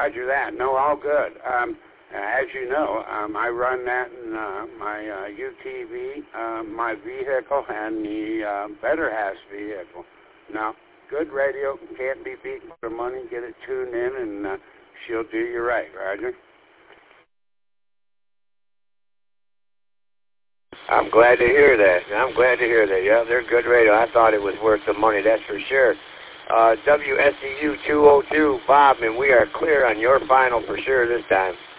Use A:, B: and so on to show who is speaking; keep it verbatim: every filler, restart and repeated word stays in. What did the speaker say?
A: Roger that. No, all good. Um, as you know, um, I run that in uh, my uh, U T V, uh, my vehicle, and the uh, Better Half's vehicle. Now, good radio can't be beat for money. Get it tuned in, and uh, she'll do you right, Roger.
B: I'm glad to hear that. I'm glad to hear that. Yeah, they're good radio. I thought it was worth the money, that's for sure. Uh, W S E U two oh two, Bob, and we are clear on your final for sure this time.